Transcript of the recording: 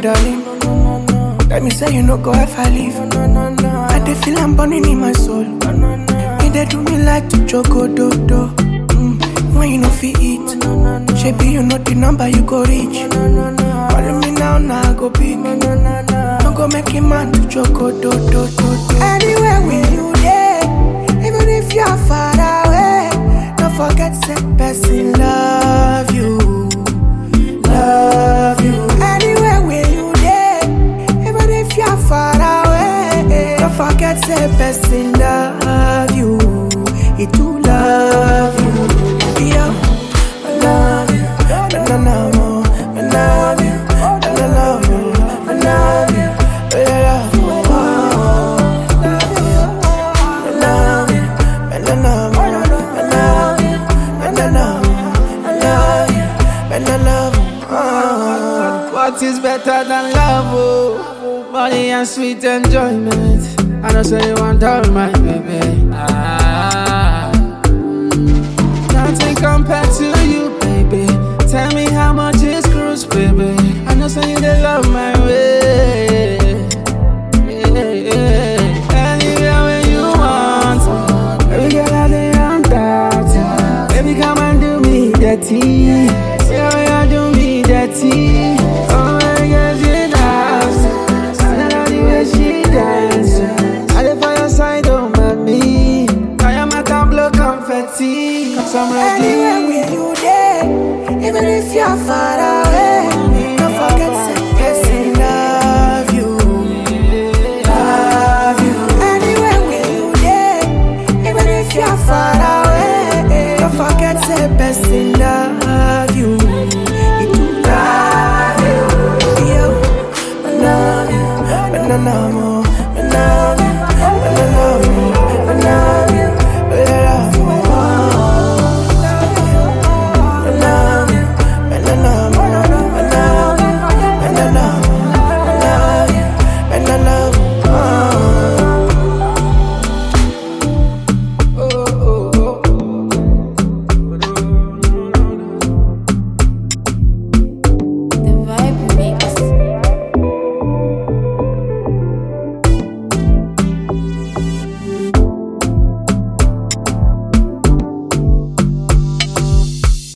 darling. Let me say you no go ever leave. I dey feel I'm burning in my soul. You dey do me like to choco do. When you no fit eat, shebi you know the number you go reach. Calling me now, I go big. No go make a man to choco do. Anywhere with you there, even if you're far away, don't forget say person love you. Anywhere with you there, even if you're far away, don't forget say person love you. He do love you. Yo, I love you, and I love you, I love you, and I love you, I love you, I love you, I love you, and I love you, I love you, and I love you, I love you, and I love you. What is better than love? Oh, money and sweet enjoyment. I know say you want all my baby. Nothing compared to you, baby. Tell me how much is cruise, baby. I know say you dey love my way. Anywhere where you want, baby girl I dey on that. Baby come and do me dirty. Yeah, you do me dirty. Oh my girl she dance, I love the way she dance. I dey for your side, oh mommy. I am at a blow confetti. Anywhere with you there, even if you're far away, don't forget to person love you. Love you. Anywhere with you there, even if you're far away, don't forget to person love you. He do love you. Yo, I love you, I love you, I love you.